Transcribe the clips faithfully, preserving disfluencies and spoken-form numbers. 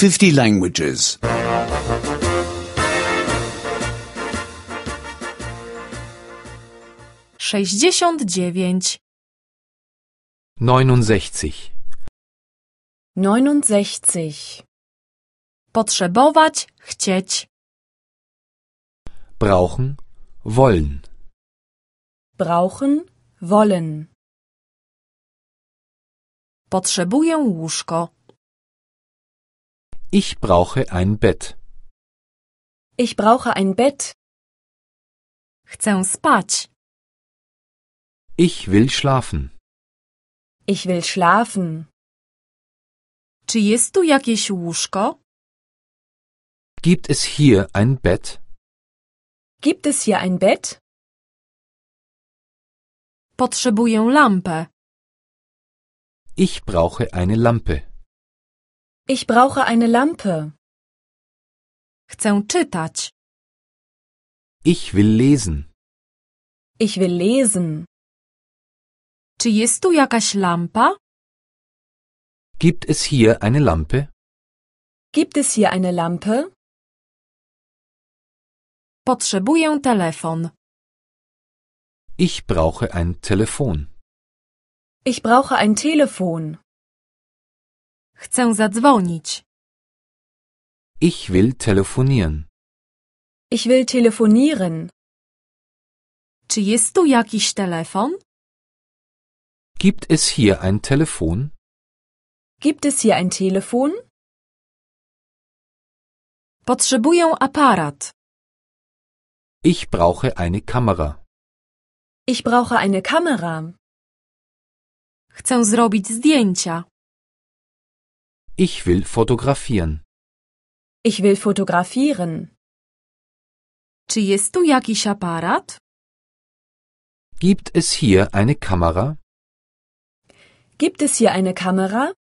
fifty languages. sześćdziesiąt dziewięć. neunundsechzig. neunundsechzig. Potrzebować, chcieć. Brauchen, wollen. Brauchen, wollen. Potrzebuję łóżko. Ich brauche ein Bett. Ich brauche ein Bett. Chcę spać. Ich will schlafen. Ich will schlafen. Czy jest tu jakieś łóżko? Gibt es hier ein Bett? Gibt es hier ein Bett? Potrzebuję lampę. Ich brauche eine Lampe. Ich brauche eine Lampe. Chcę czytać. Ich will lesen. Ich will lesen. Czy jest tu jakaś lampa? Gibt es hier eine Lampe? Gibt es hier eine Lampe? Potrzebuję telefon. Ich brauche ein Telefon. Ich brauche ein Telefon. Chcę zadzwonić. Ich will telefonieren. Ich will telefonieren. Czy jest tu jakiś telefon? Gibt es hier ein Telefon? Gibt es hier ein Telefon? Potrzebuję aparat. Ich brauche eine Kamera. Ich brauche eine Kamera. Chcę zrobić zdjęcia. Ich will fotografieren. Ich will fotografieren. Czy jest tu jakiś aparat? Gibt es hier eine Kamera? Gibt es hier eine Kamera?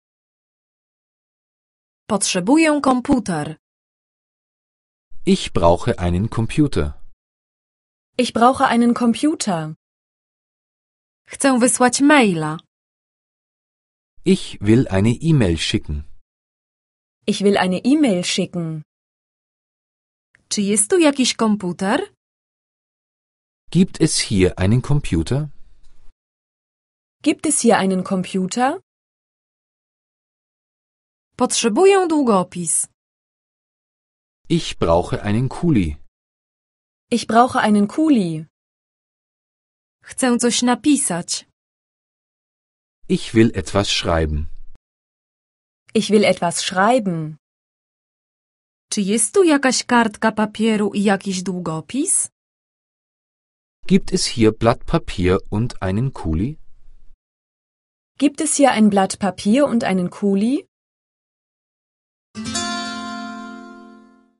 Potrzebuję komputer. Ich brauche einen Computer. Ich brauche einen Computer. Chcę wysłać maila. Ich will eine E-Mail schicken. Ich will eine E-Mail schicken. Czy jest tu jakiś komputer? Gibt es hier einen Computer? Gibt es hier einen Computer? Potrzebuję długopis. Ich brauche einen Kuli. Ich brauche einen Kuli. Chcę coś napisać. Ich will etwas schreiben. Ich will etwas schreiben. Czy jest tu jakaś kartka papieru i jakiś długopis? Gibt es hier Blatt Papier und einen Kuli? Gibt es hier ein Blatt Papier und einen Kuli?